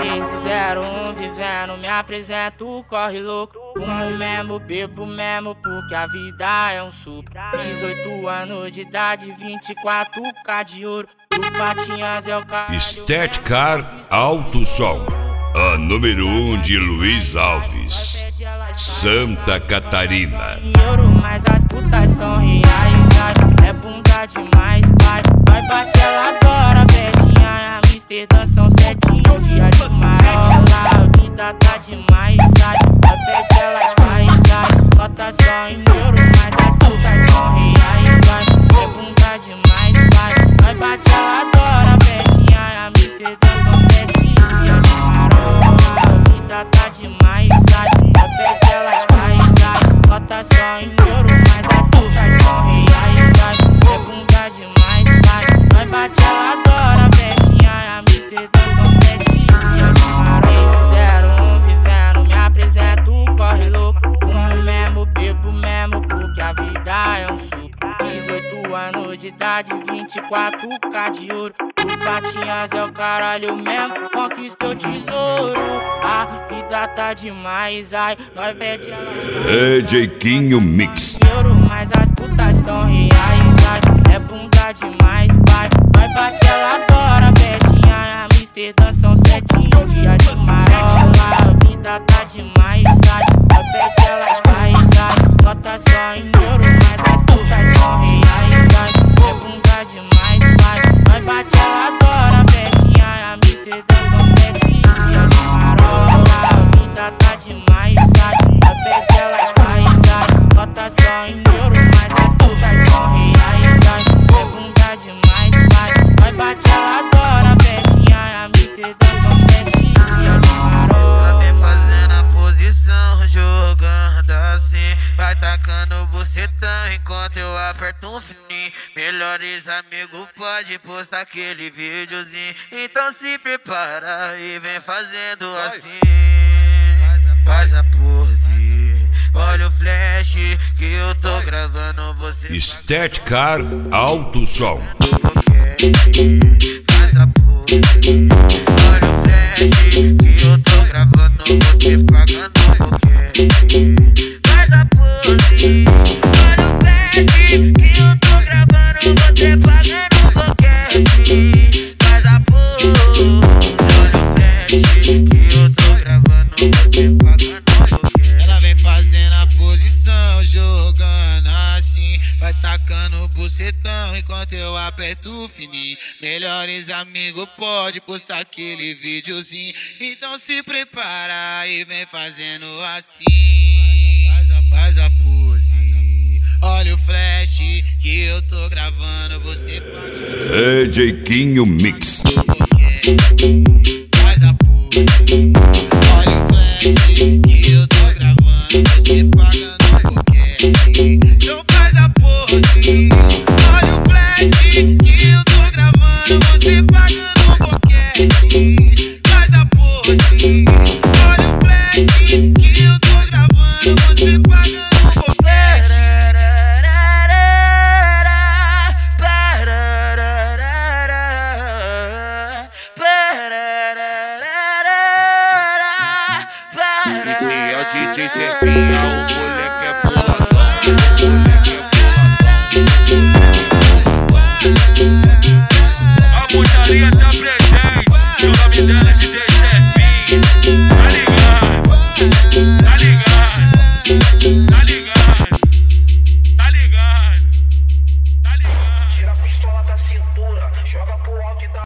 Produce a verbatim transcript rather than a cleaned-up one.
seis zero um vivendo, me apresento, corre louco. Fumo mesmo, bebo mesmo, porque a vida é um suco. Dezoito anos de idade, vinte e quatro K de ouro. O Patinhas é o cara. Estética Alto Som, a número um de Luiz Alves, Santa Catarina. Euro, mas as putas são reais, ai, é bunda demais, pai. Vai bater ela agora, festinha, Amsterdã são setinho. Dia de marola, a vida tá demais, ai. A pede elas faz, ai. Bota só em euro, mas as putas são reais, ai. É bunda demais, pai. Vai bater ela agora, festinha, Amsterdã são setinho. Dia de marola, a vida tá demais, ai. A pede elas faz, ai. Bota só em euro, mas as putas são reais, ai. É bunda demais, pai. Vai bater ela agora, festinha, Amsterdã são setinho. Dia de marola, zero um vivendo, me apresento, corre louco. Fumo mesmo, bebo mesmo, porque a vida é um suco. Dezoito anos de idade, vinte e quatro K de ouro. O Patinhas é o caralho mesmo, conquista o tesouro. A vida tá demais, ai, nós pede elas. D J Quinho Mix. Euro, mas as putas são reais, ai, é bunda demais, pai. Vai bater ela agora, festinha, Amsterdã são setinho. Dia de marola, a vida tá demais, ai. A pede elas faz, ai. Nota só em euro, mas as putas são reais, ai. É bunda demais, pai. Vai bater ela agora, festinha, Amsterdã são setinho. Dia de marola, a vida tá demais, ai. A pede elas faz, ai. Nota só em euro, mas as putas são reais, ai. É bunda demais, pai. Vai bater ela agora, festinha, Amsterdã são setinho. Dia de marola. Ela vem fazendo a posição, jogando assim. Vai tacando bucetão enquanto eu aperto um fininho. Melhores amigos pode postar aquele videozinho. Então se prepara e vem fazendo assim. Faz a pose, olha o flash que eu tô gravando você. Estética Alto Som. Faz a pose, olha o flash que eu tô gravando você pagando boquete. Faz a pose, olha o flash que eu tô gravando você pagando boquete. Faz a pose, olha o flash que eu tô gravando você pagando boquete. Ela vem fazendo a posição, jogando assim. Vai tacando o bucetão enquanto eu aperto o fininho. Melhores amigos pode postar aquele videozinho. Então se prepara e vem fazendo assim. Faz a, faz a pose, olha o flash que eu tô gravando você pagando. D J Quinho Mix. Faz a pose, olha o flash que eu tô gravando você pagando boquete. Então faz a pose, olha o flash que eu tô gravando você pagando boquete. Faz a pose, olha o flash que eu tô gravando você pagando boquete. Esse é o D J Zefinha, o moleque é boladão, o moleque é boladão. A putaria tá presente, o nome dela é D J Zefinha. Tá ligado, tá ligado, tá ligado, tá ligado, tá ligado. Tira a pistola da cintura, joga pro alto e dá